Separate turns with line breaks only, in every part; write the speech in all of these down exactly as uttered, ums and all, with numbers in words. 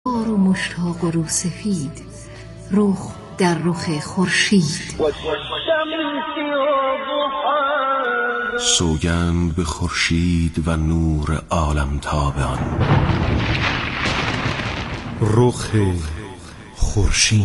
و مشتاق و روسفید، رخ در رخ خورشید.
سوگند به خورشید و نور عالمتاب آن، رخ خورشید.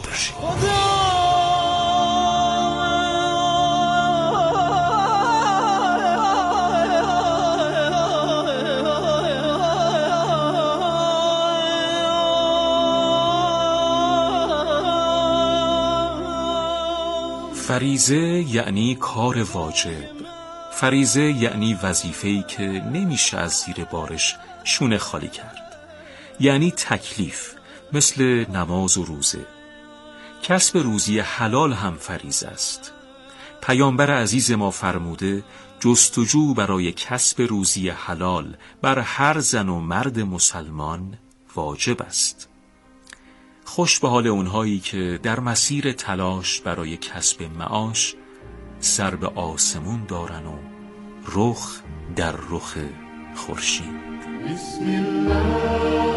فریضه یعنی کار واجب. فریضه یعنی وظیفه‌ای که نمیشه از زیر بارش شونه خالی کرد. یعنی تکلیف، مثل نماز و روزه. کسب روزی حلال هم فریضه است. پیامبر عزیز ما فرموده جستجو برای کسب روزی حلال بر هر زن و مرد مسلمان واجب است. خوش به حال اونهایی که در مسیر تلاش برای کسب معاش سر به آسمون دارن و رخ در رخ خورشید.
بسم الله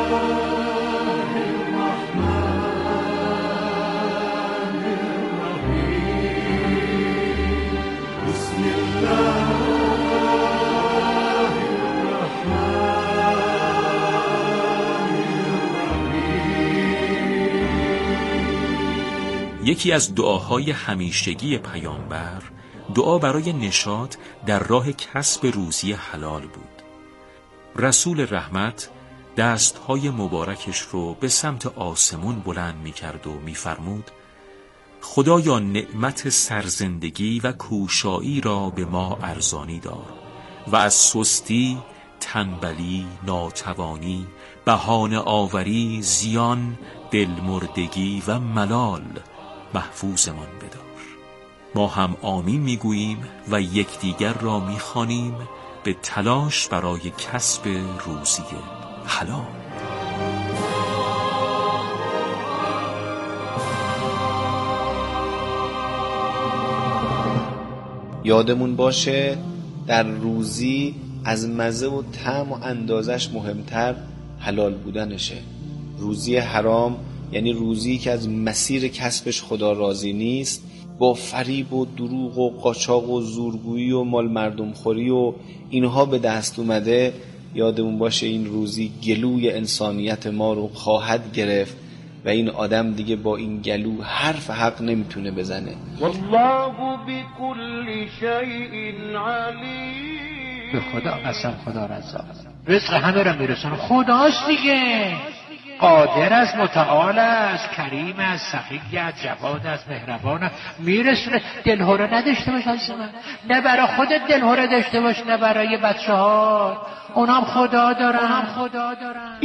یکی از دعاهای همیشگی پیامبر دعا برای نشاط در راه کسب روزی حلال بود. رسول رحمت دستهای مبارکش رو به سمت آسمون بلند می کرد و می فرمود خدایا نعمت سرزندگی و کوشایی را به ما ارزانی دار و از سستی، تنبلی، ناتوانی، بهانه آوری، زیان، دلمردگی و ملال محفوظمان بدار. ما هم آمین میگوییم و یکدیگر را میخوانیم به تلاش برای کسب روزی حلال.
یادمون باشه در روزی از مزه و طعم و اندازش مهمتر حلال بودنشه. روزی حرام یعنی روزی که از مسیر کسبش خدا راضی نیست، با فریب و دروغ و قاچاق و زورگویی و مال مردم خوری و اینها به دست اومده. یادمون باشه این روزی گلوی انسانیت ما رو خواهد گرفت و این آدم دیگه با این گلو حرف حق نمیتونه بزنه.
والله بكل شيء علیم.
به خدا قسم، خدا رزاق، رزق همه را میرسونه، خداست دیگه. قادر است، متعال است، کریم است، سخی است، جواد است، مهربان است، میرسونه. دلهره نداشته باش عزیز من، نه برای خودت دلهره داشته باش، نه برای بچه ها، اونام خدا دارن، هم خدا دارن.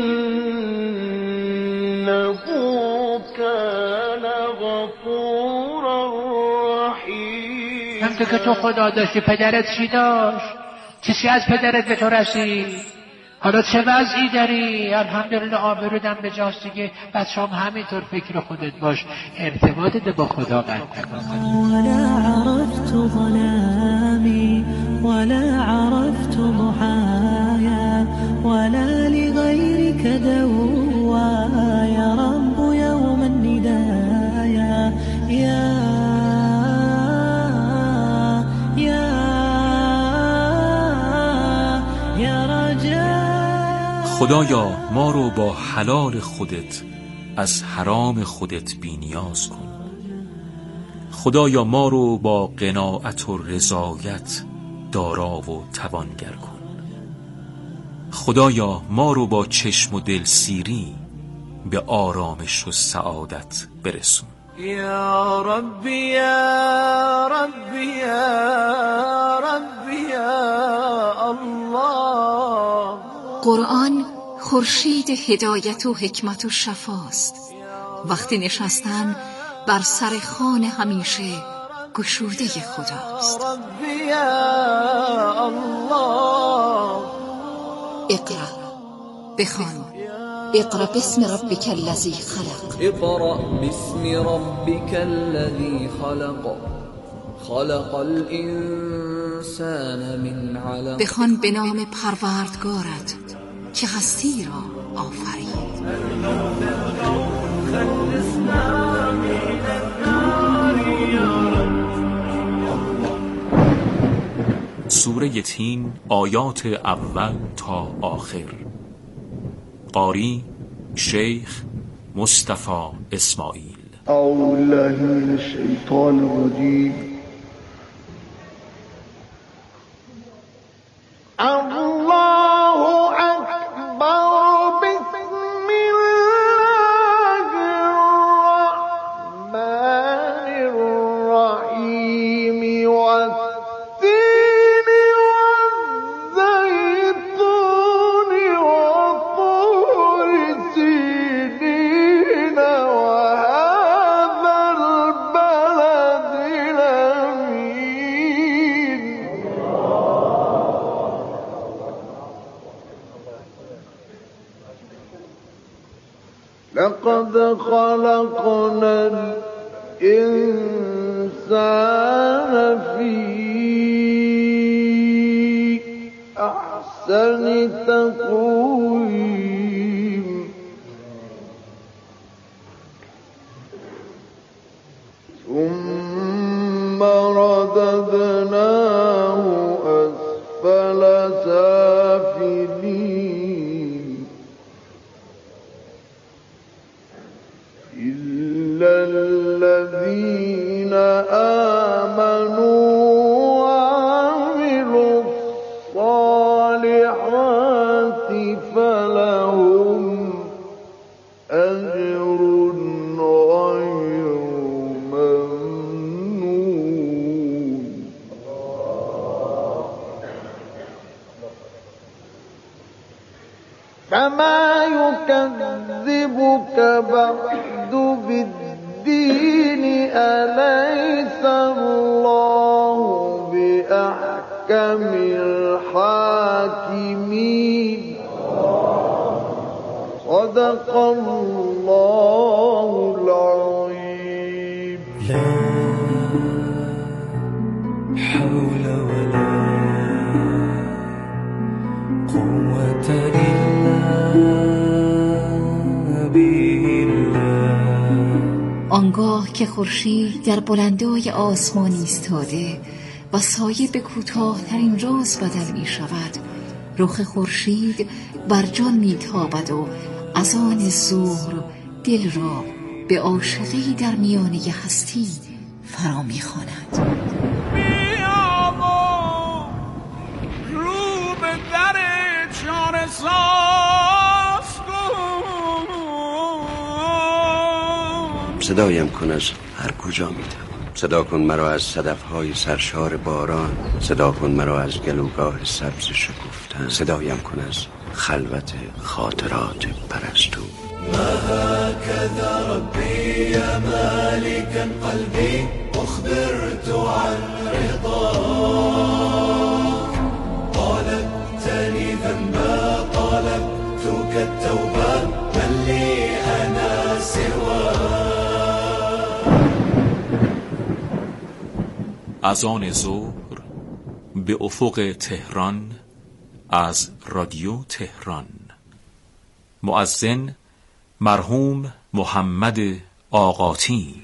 انه کان غفورا رحیم.
همونطور که تو خدا داشتی پدرت چی داشت؟ چیزی از پدرت به تو رسید؟ حالا چه وضعی داری؟ الحمدلله آبرودم به جاست دیگه. بچه هم همینطور فکر خودت باش، ارتباطت با خدا قطع نکن.
ولا عرفت ظلامي ولا عرفت ضحايا ولا لغيرك دوا يا رب يوم الندايا يا
خدایا ما رو با حلال خودت از حرام خودت بی نیاز کن. خدایا ما رو با قناعت و رضایت دارا و توانگر کن. خدایا ما رو با چشم و دل سیری به آرامش و سعادت برسون.
یا ربی یا ربی یا ربی یا الله.
قرآن خورشید هدایت و حکمت و شفاست. وقتی نشستن بر سر خوان همیشه گشوده خداست. اقرأ، بخوان. اقرأ باسم ربک الذی خلق.
اقرأ باسم ربک الذی خلق. خلق الانسان من علق.
بخوان به نام پروردگارت که هستی را آفرید.
سوره تین آیات اول تا آخر. قاری شیخ مصطفی اسماعیل.
اعوذ بالله من الشیطان الرجیم. الله اکبر. بسم الله الرحمن الرحیم. والتین والزیتون وطور سینین وهذا البلد الامین. لقد خلقنا الإنسان في أحسن تقويم. ثم رددناه أسفل سافلين إلا الذين آمنوا وعملوا الصالحات فلهم أجر غير ممنون. فما يكذبك بعد بالدين أليس الله بأحكم الحاكمين. صدق الله العظيم.
لا حول ولا قوة إلا بالله.
آنگاه که خورشید در بلندای آسمان ایستاده و سایه به کوتاه‌ترین راز بدل می شود، رخ خورشید بر جان می تابد و از آن ظهر دل را به عاشقی در میانه هستی فرا می خواند.
بیا و رو به در چاره ساز کن.
صدایم کن از هر کجا می توان. صدا کن مرا از صدفهای سرشار باران. صدا کن مرا از گلوگاه سبز شکفتن. صدایم کن از خلوت خاطرات پرستو.
ما هكذا ربي يا مالكا قلبي أخبرت عن رضاك. طالبتني ذنبا طالبتك التوبة من لي أنا سواك.
اذان ظهر به افق تهران از رادیو تهران. مؤذن مرحوم محمد آقاتی.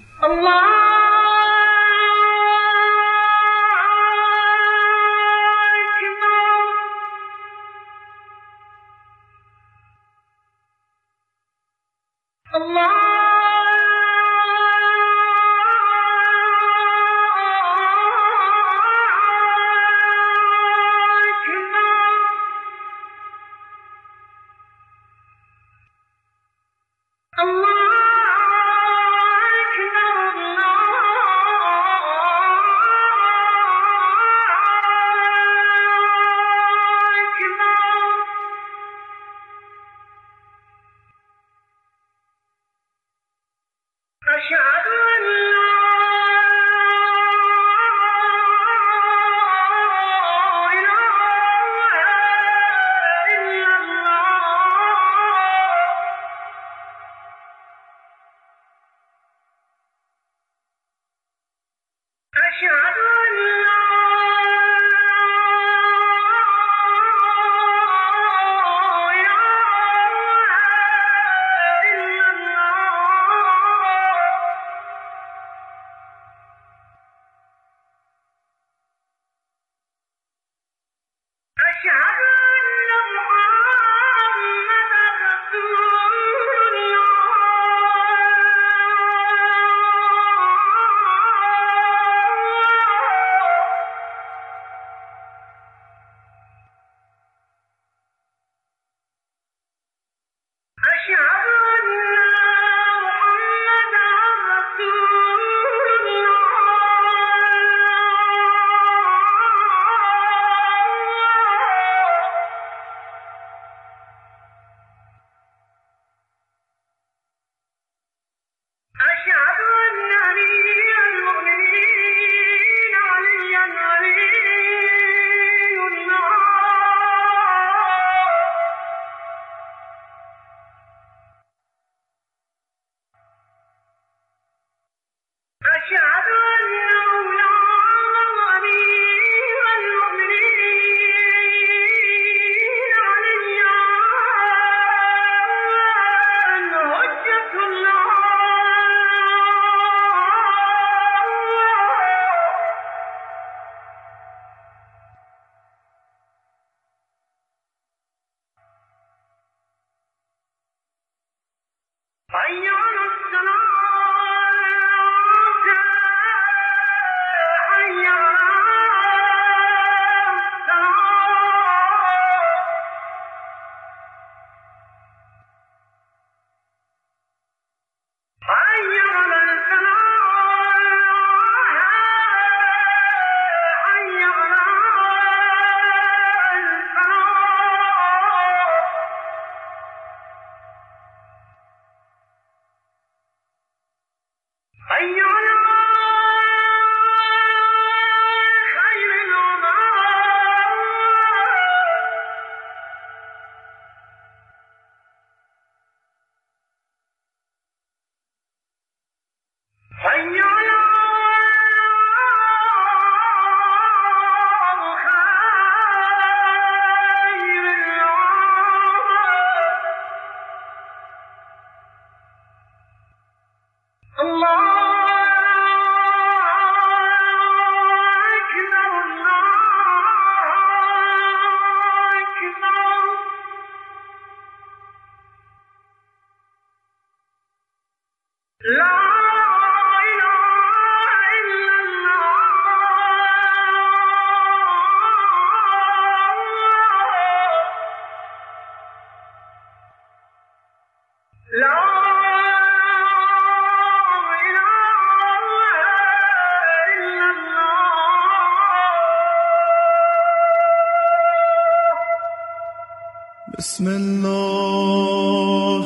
بسم الله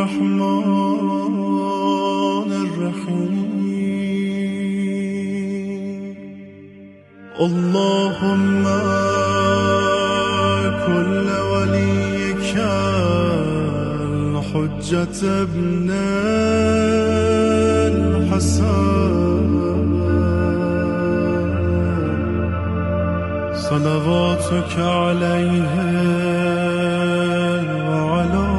الرحمن الرحیم اللهم كل وليك الحجة ابن الحسن صلواتك عليه وعلى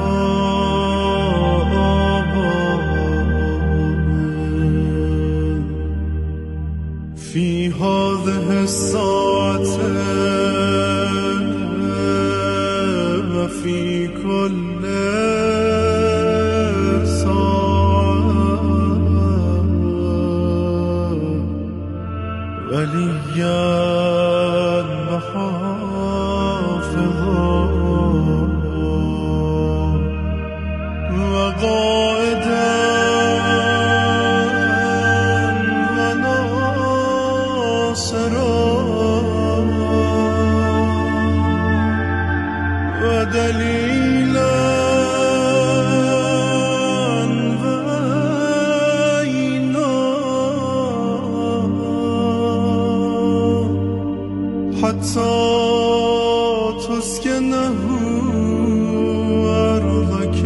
آبائه في هذه الساعة وفي كل ساعة وليا وحافظا وقائدا وناصرا ودليلا وعينا حتى تسكنه أرضك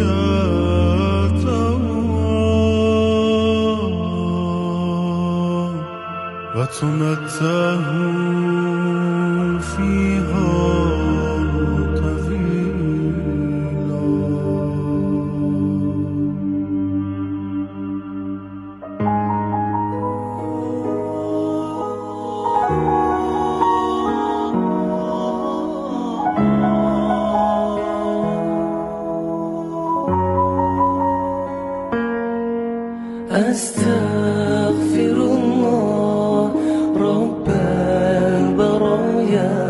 وتمتعه فيها طويلا.
أستغفر الله رب البرايا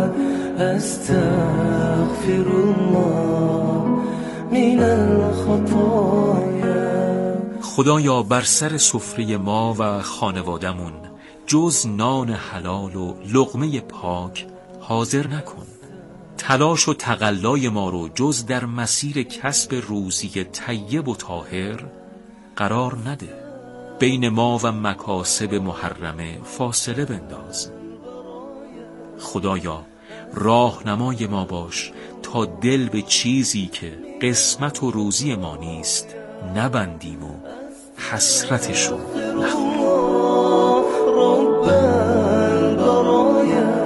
أستغفر الله من الخطايا.
خدایا بر سر سفره ما و خانوادمون جز نان حلال و لقمه پاک حاضر نکن. تلاش و تقلای ما رو جز در مسیر کسب روزی طیب و طاهر قرار نده. بین ما و مکاسب محرمه فاصله بنداز. خدایا راهنمای ما باش تا دل به چیزی که قسمت و روزی ما نیست نبندیم و حسرتش رو نخوریم.
رب البرايا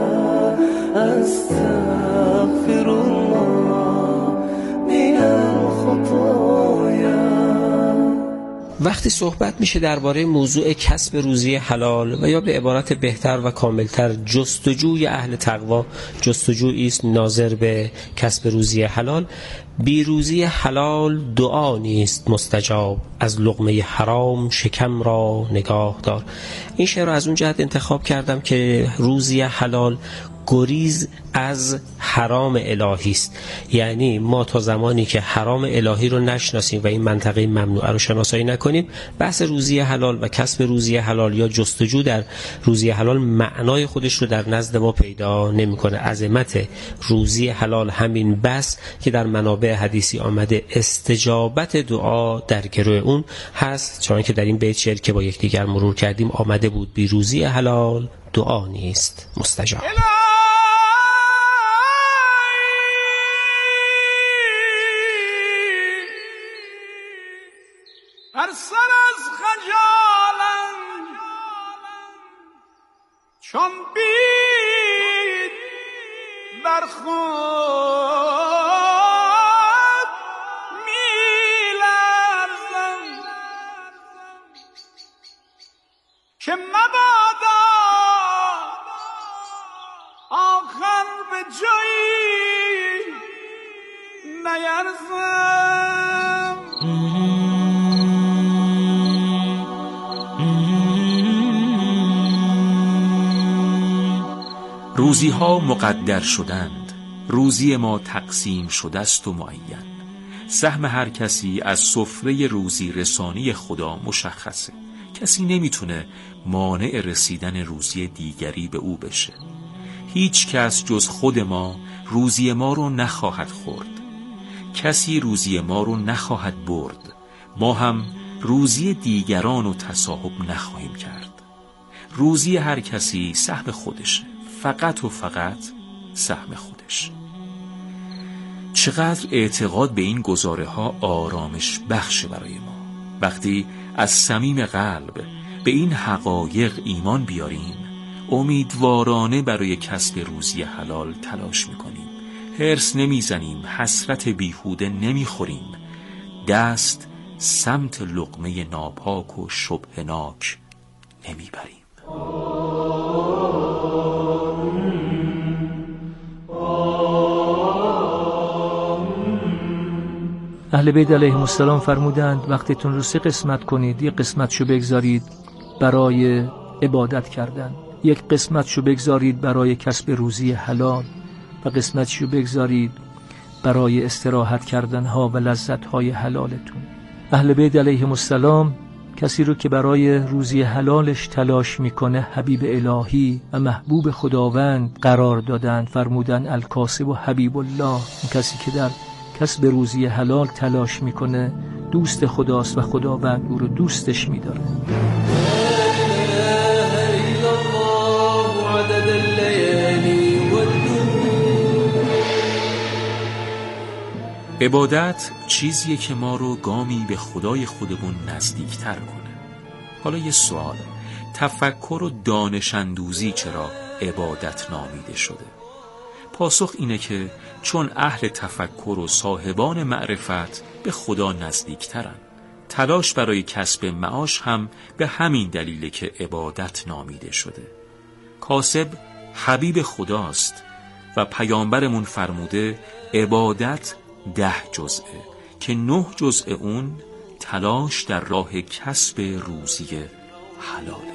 أستغفر الله من الخطايا.
وقتی صحبت میشه درباره موضوع کسب روزی حلال و یا به عبارت بهتر و کاملتر جستجوی اهل تقوا، جستجویی است ناظر به کسب روزی حلال، بی روزی حلال دعا نیست مستجاب، از لقمه حرام شکم را نگاه دار. این شعر رو از اون جهت انتخاب کردم که روزی حلال گریز از حرام الهی است. یعنی ما تا زمانی که حرام الهی رو نشناسیم و این منطقه ممنوعه رو شناسایی نکنیم، بحث روزی حلال و کسب روزی حلال یا جستجو در روزی حلال معنای خودش رو در نزد ما پیدا نمی‌کنه. عظمت روزی حلال همین بس که در منابع حدیثی آمده استجابت دعا در گروه اون هست، چون که در این بیت شعر که با یکدیگر مرور کردیم آمده بود بی روزی حلال دعا نیست مستجاب.
هر سر از خجالم چون بید برخود میلرزم که مبادا آخر به جایی نیرزم.
روزی ها مقدر شدند، روزی ما تقسیم شده است و معین. سهم هر کسی از سفره روزی رسانی خدا مشخصه. کسی نمیتونه مانع رسیدن روزی دیگری به او بشه. هیچ کس جز خود ما روزی ما رو نخواهد خورد. کسی روزی ما رو نخواهد برد. ما هم روزی دیگران رو تصاحب نخواهیم کرد. روزی هر کسی سهم خودشه، فقط و فقط سهم خودش. چقدر اعتقاد به این گزاره ها آرامش بخش برای ما. وقتی از صمیم قلب به این حقایق ایمان بیاریم، امیدوارانه برای کسب روزی حلال تلاش میکنیم. حرص نمیزنیم، حسرت بیهوده نمیخوریم، دست سمت لقمه ناپاک و شبهناک نمیبریم.
اهل بیت علیهم السلام فرمودند وقتی تون رو سه قسمت کنید، یک قسمتشو بگذارید برای عبادت کردن، یک قسمتشو بگذارید برای کسب روزی حلال و قسمتشو بگذارید برای استراحت کردن ها و لذت های حلالتون. اهل بیت علیهم السلام کسی رو که برای روزی حلالش تلاش میکنه حبیب الهی و محبوب خداوند قرار دادند. فرمودن الکاسب و حبیب الله، این کسی که در کسب روزی حلال تلاش میکنه دوست خداست و خداوند او رو دوستش میداره.
عبادت چیزیه که ما رو گامی به خدای خودمون نزدیکتر کنه. حالا یه سوال، تفکر و دانش اندوزی چرا عبادت نامیده شده؟ پاسخ اینه که چون اهل تفکر و صاحبان معرفت به خدا نزدیکترن. تلاش برای کسب معاش هم به همین دلیله که عبادت نامیده شده. کاسب حبیب خداست و پیامبرمون فرموده عبادت ده جزءه که نه جزء اون تلاش در راه کسب روزی حلاله.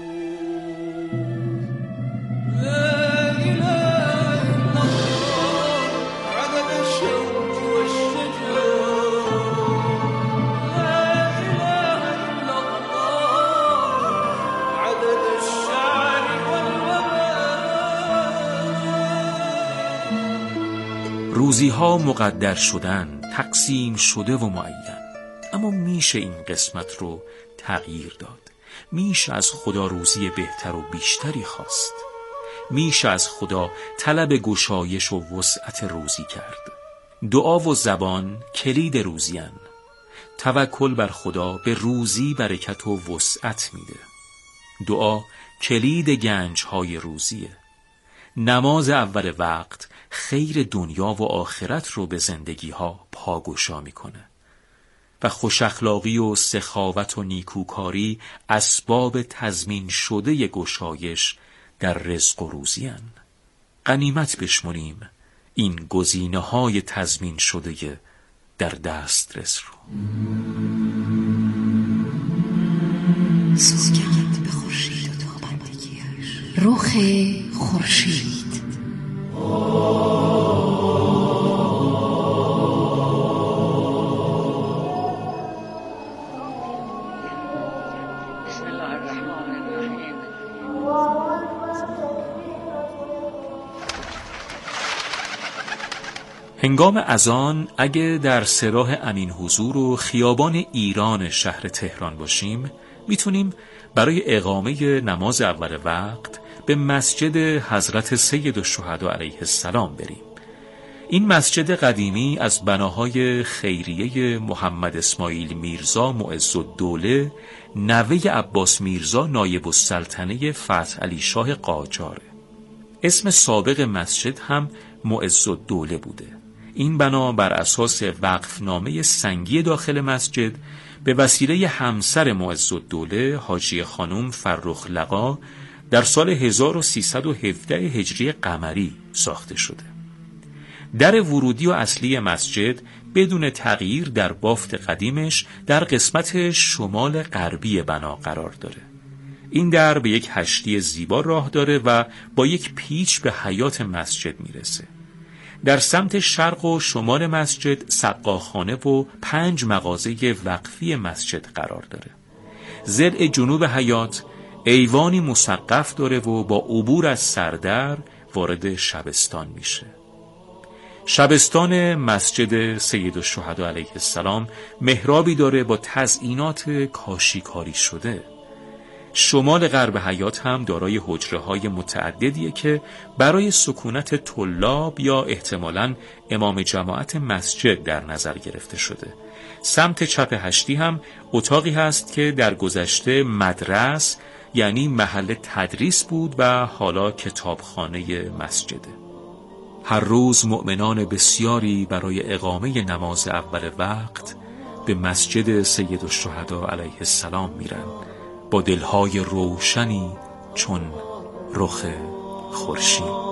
روزی ها مقدر شدن، تقسیم شده و معین. اما میشه این قسمت رو تغییر داد. میشه از خدا روزی بهتر و بیشتری خواست. میشه از خدا طلب گشایش و وسعت روزی کرد. دعا و زبان کلید روزیان. توکل بر خدا به روزی برکت و وسعت میده. دعا کلید گنج های روزیه. نماز اول وقت خیر دنیا و آخرت رو به زندگی ها پاگشا میکنه. و خوش اخلاقی و سخاوت و نیکوکاری اسباب تضمین شده گشایش در رزق و روزی‌اند. غنیمت بشمریم این گزینه‌های تضمین شده در دسترس رو.
سوگند به خورشید و تابندگیش، رخ خورشید.
هنگام اذان اگه در سراح امین حضور و خیابان ایران شهر تهران باشیم، میتونیم برای اقامه نماز اول وقت به مسجد حضرت سید الشهدا علیه السلام بریم. این مسجد قدیمی از بناهای خیریه محمد اسماعیل میرزا معزالدوله، نوه عباس میرزا نایب السلطنه فتح علی شاه قاجاره. اسم سابق مسجد هم معزالدوله بوده. این بنا بر اساس وقفنامه سنگی داخل مسجد به وسیله همسر معزالدوله حاجی خانم فرخ لقا در سال هزار و سیصد و هفده هجری قمری ساخته شده. در ورودی و اصلی مسجد بدون تغییر در بافت قدیمش در قسمت شمال غربی بنا قرار داره. این در به یک هشتی زیبا راه داره و با یک پیچ به حیاط مسجد میرسه. در سمت شرق و شمال مسجد سقاخانه و پنج مغازه وقفی مسجد قرار داره. ضلع جنوب حیاط ایوانی مسقف داره و با عبور از سردر وارد شبستان میشه. شبستان مسجد سید الشهدا علیه السلام محرابی داره با تزئینات کاشیکاری شده. شمال غرب حیاط هم دارای حجره‌های متعددیه که برای سکونت طلاب یا احتمالاً امام جماعت مسجد در نظر گرفته شده. سمت چپ هشتی هم اتاقی هست که در گذشته مدرس یعنی محل تدریس بود و حالا کتابخانه مسجده. هر روز مؤمنان بسیاری برای اقامه نماز اول وقت به مسجد سید الشهدا علیه السلام میرن با دلهای روشنی چون رخ خورشید.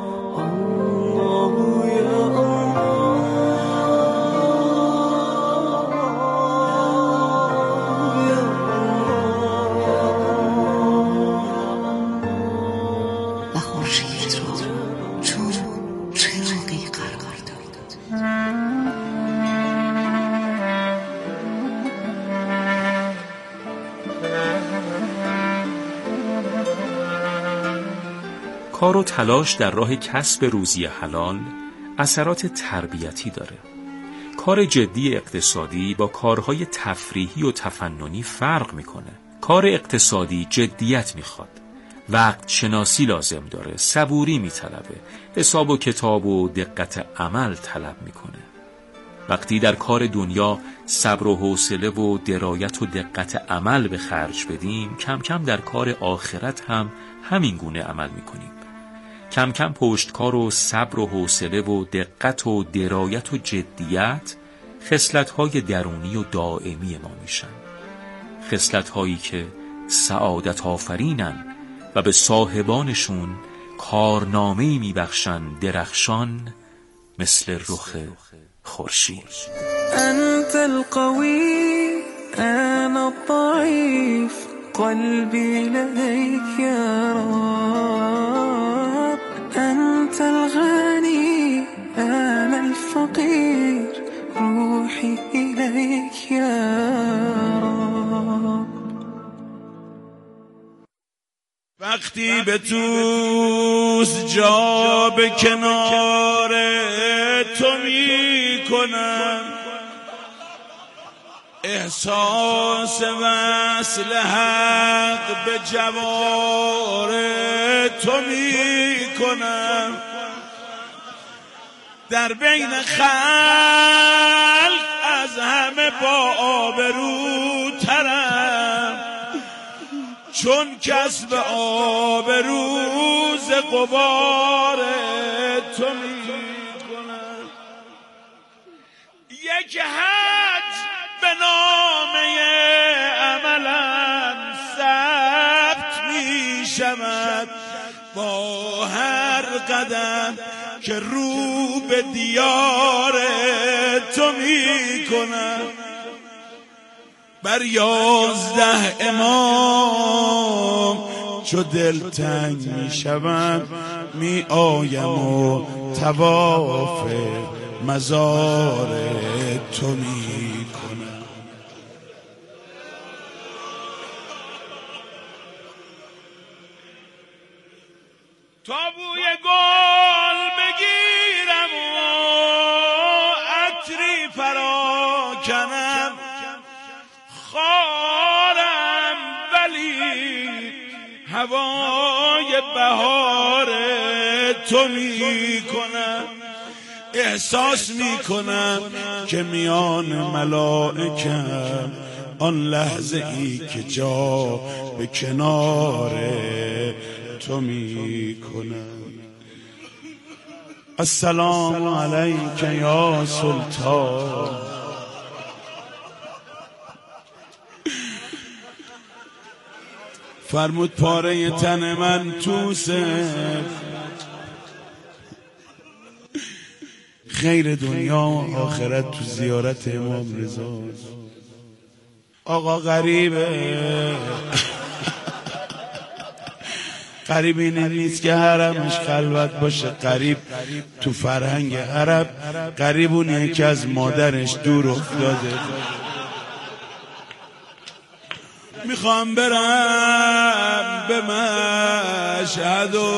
کار و تلاش در راه کسب روزی حلال اثرات تربیتی داره. کار جدی اقتصادی با کارهای تفریحی و تفننی فرق میکنه. کار اقتصادی جدیت میخواد، وقت شناسی لازم داره، صبوری میطلبه، حساب و کتاب و دقت عمل طلب میکنه. وقتی در کار دنیا صبر و حوصله و درایت و دقت عمل به خرج بدیم، کم کم در کار آخرت هم همین گونه عمل میکنیم. کم کم پشتکار و صبر و حوصله و دقت و درایت و جدیت خصلت‌های درونی و دائمی ما میشن. خصلت‌هایی که سعادت آفرینن و به صاحبانشون کارنامه‌ای میبخشن درخشان مثل رخ خورشید.
انت القوی انا الضعیف قلبی لدیک یا رب انت الغنی انا الفقیر روحی الیک یا رب.
وقتی به توس جا به کنار تو می کنم، احساس وصل حق به جوار تو می کنم، در بین خلق از همه با آبروترم، چون کسب آبروز غبار تو می کنم. یک حج به با هر قدم که رو به دیار تو می کنم، بر یازده امام چو دلتنگ می شوم، می آیم و طواف مزار تو می کنم. تا بوی گل بگیرم و عطری پراکنم، خارم ولی هوای بهار تو می کنم. احساس می کنم که میان ملائکم آن لحظه ای که جا به کنار تو می کنم. السلام علیک یا سلطان، فرمود پاره تن من توسه، خیر دنیا و آخرت تو زیارت امام رضا. آقا غریبه، غریب این نیست که حرمش خلوت باشه، غریب تو فرهنگ عرب غریب اونه که از مادرش دور افتاده. میخوام برم به مشهد و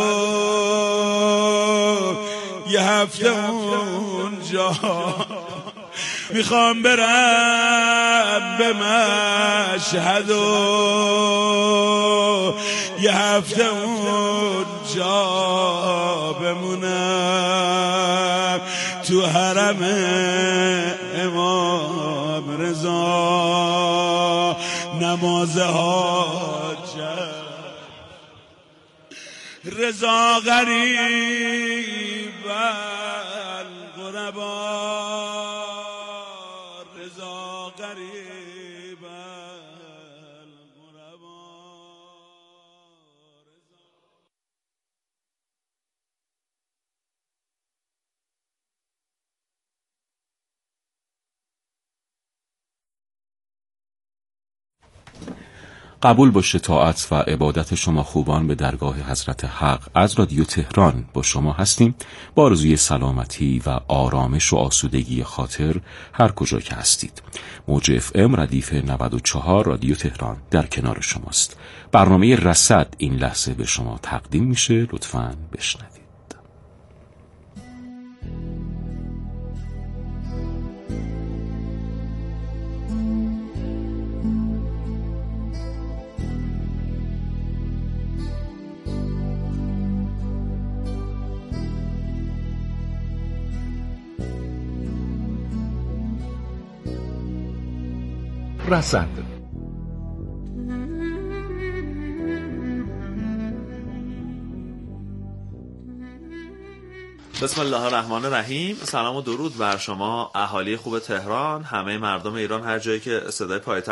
یه هفته اونجا، میخوام برم به مشهد و یه هفته اونجا بمونم، تو حرم امام رضا نماز حاجت. رضا غریب الغربا، رضا غریب الغربا.
قبول باشه طاعت و عبادت شما خوبان به درگاه حضرت حق. از رادیو تهران با شما هستیم با آرزوی سلامتی و آرامش و آسودگی خاطر هر کجا که هستید. موج اف ام ردیف نود و چهار رادیو تهران در کنار شماست. برنامه رصد این لحظه به شما تقدیم میشه، لطفاً بشنوید.
رصد.
بسم الله الرحمن الرحیم. سلام و درود بر شما اهالی خوب تهران، همه مردم ایران هر جایی که صدای پایتخت